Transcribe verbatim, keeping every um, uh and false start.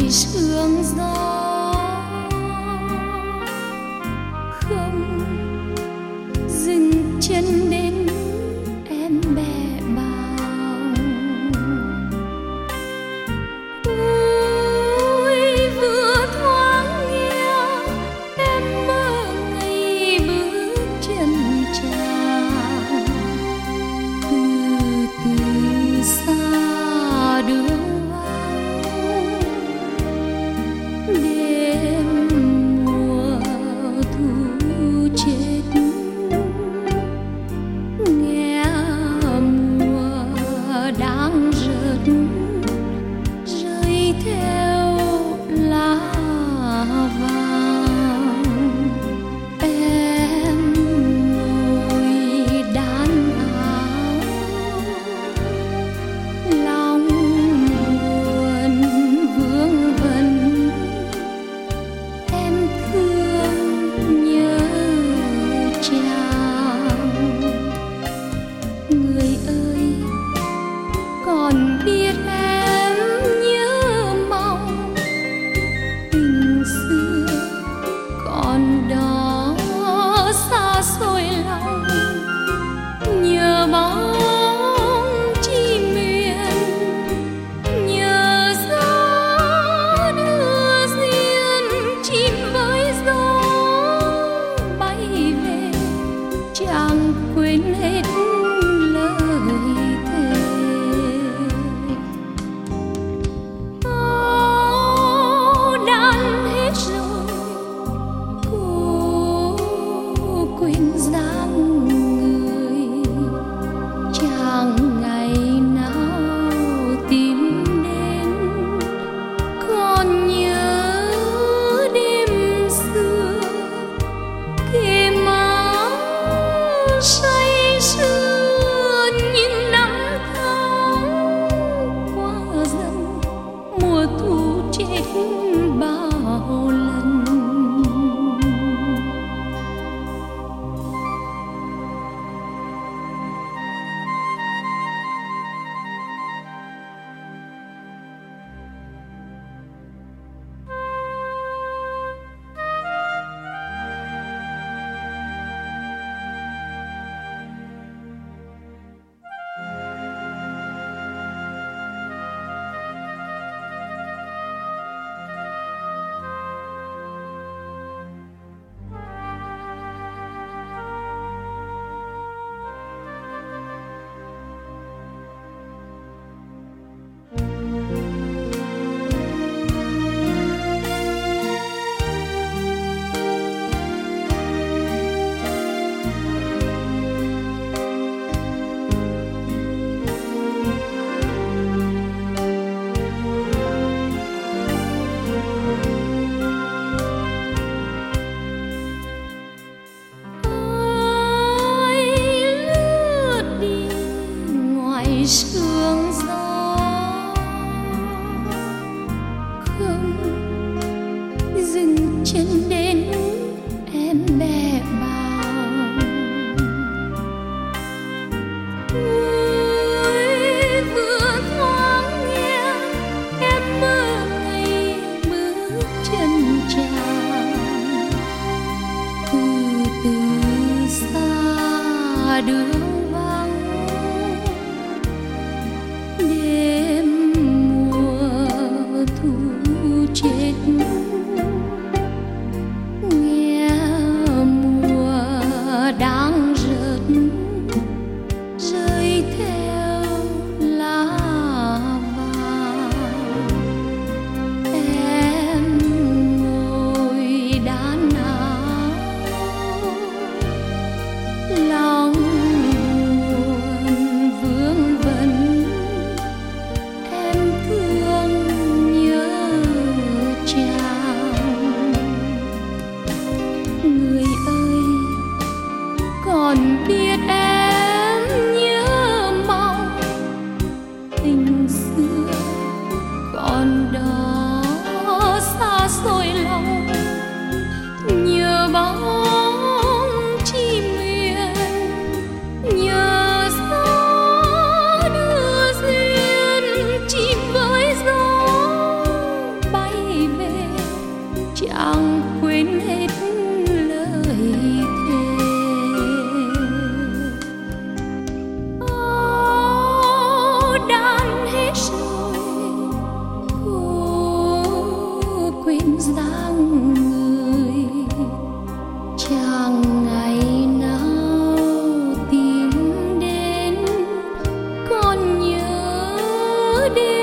sương gió không dừng chân đến em bẹ bàng. Ôi vừa thoáng nghe em mơ ngày bước chân chàng, từ từ xa đường đêm mùa thu chết, nghe mùa đang rớt rơi theo lá vàng. Em ngồi đan áo lòng buồn vương vấn, em thương nhớ chàng. Người ơi còn biết em nhớ mong tình xưa còn đó xa xôi lòng, nhớ bóng chim miền, nhớ gió đưa duyên chim với gió bay về, chẳng quên hết lời thề. Áo đan hết rồi cô quên dáng người, chẳng ngày nào tìm đến, còn nhớ đêm xưa kềm áo say sưa những năm tháng qua dần, mùa thu chết bao lần. Sương gió không dừng chân đến em bẹ bàng. Ôi vừa thoáng nghe em mơ ngày bước chân chàng, từ từ xa đường vắng, đêm mùa thu chết, nghe mùa đang rớt rơi theo lá vàng. Em ngồi đan áo lòng buồn vương vấn, em thương nhớ chàng. Người ơi còn biết em nhớ mong tình xưa còn đó xa xôi lòng, nhớ bóng chim miền, nhớ gió đưa duyên chim với gió bay đi